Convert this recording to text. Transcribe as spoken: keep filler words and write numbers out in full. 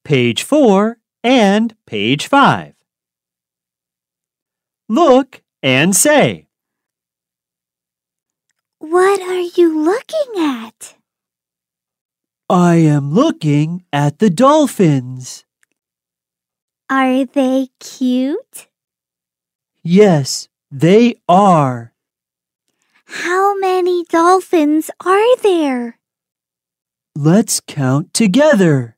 page four, and page five. Look and say, What are you looking at? I am looking at the dolphins. Are they cute? Yes, they are. How many dolphins are there? Let's count together.